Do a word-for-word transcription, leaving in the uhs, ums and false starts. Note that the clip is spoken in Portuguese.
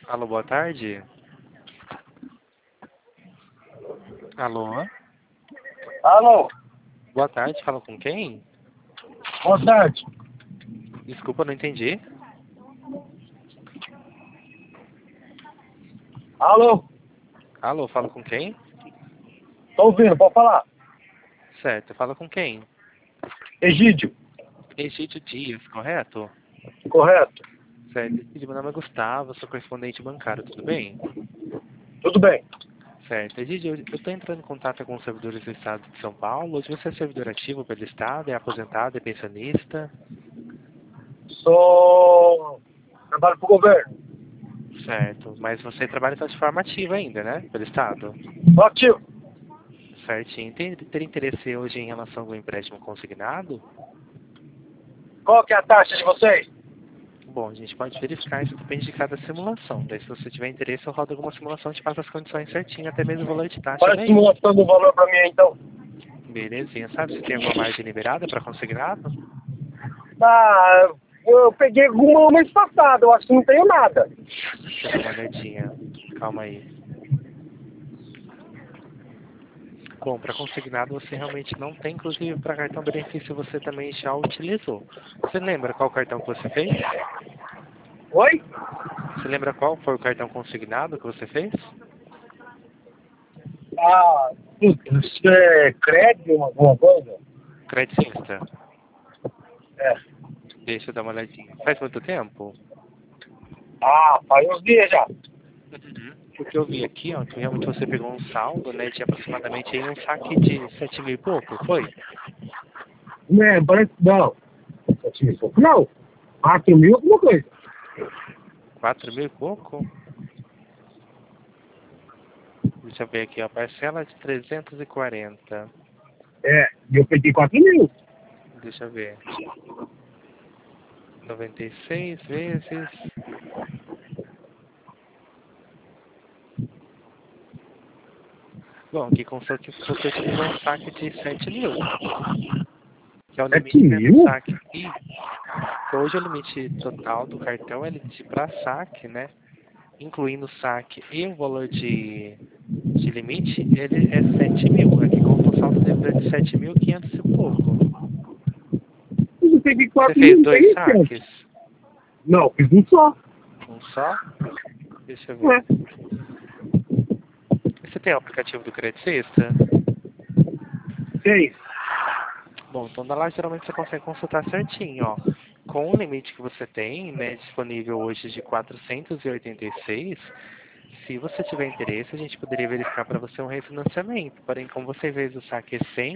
Alô, boa tarde. Alô? Alô, Boa tarde, fala com quem? boa tarde. Desculpa, não entendi. Alô, Alô, fala com quem? tô ouvindo, pode falar. Certo, fala com quem? Egídio, Egídio Dias, correto? correto? Certo, Egídio, meu nome é Gustavo, sou correspondente bancário, tudo bem? Tudo bem. Certo, Egídio, eu estou entrando em contato com os servidores do Estado de São Paulo. Hoje você é servidor ativo pelo Estado, é aposentado, é pensionista? Sou... Trabalho pro governo. Certo, mas você trabalha de forma ativa ainda, né? Pelo Estado? Tô ativo. Certinho. Tem, ter interesse hoje em relação ao empréstimo consignado? Qual que é a taxa de vocês? Bom, a gente pode verificar, isso depende de cada simulação. Daí, se você tiver interesse, eu rodo alguma simulação e te passo as condições certinho, até mesmo o valor de taxa Faz a daí. simulação do valor pra mim aí, então. Belezinha. Sabe se tem alguma margem liberada para consignado? Ah, eu peguei alguma mês passado, eu acho que não tenho nada. Deixa eu dar uma olhadinha. Calma aí. Bom, para consignado você realmente não tem, inclusive para cartão benefício você também já utilizou. Você lembra qual cartão que você fez? Oi? Você lembra qual foi o cartão consignado que você fez? Ah, isso é crédito, alguma coisa? Credicista. É. Deixa eu dar uma olhadinha. Faz muito tempo? Ah, faz uns dias já. Uhum. Porque eu vi aqui, ó, que realmente você pegou um saldo, né, de aproximadamente aí um saque de sete mil e pouco, foi? Não, parece não. Sete mil e pouco. Não, quatro mil alguma coisa. Quatro mil e pouco? Deixa eu ver aqui, ó, parcela de trezentos e quarenta. É, e eu peguei quatro mil. Deixa eu ver. noventa e seis vezes... Bom, aqui constou que você utilizou um saque de sete mil, que é o Sete limite, né, do mil? saque. E hoje o limite total do cartão, ele para saque, né, incluindo o saque e o valor de, de limite, ele é sete mil. Aqui conta um saldo de sete mil e quinhentos e pouco. Eu peguei Você quatro fez mil, não dois peguei saques? sete. Não, fiz um só. Um só? Deixa eu ver. É. Você tem o aplicativo do Credicista? Seis. Bom, então lá geralmente você consegue consultar certinho, ó. Com o limite que você tem, né, disponível hoje de quatrocentos e oitenta e seis, se você tiver interesse, a gente poderia verificar para você um refinanciamento. Porém, como você fez o saque cem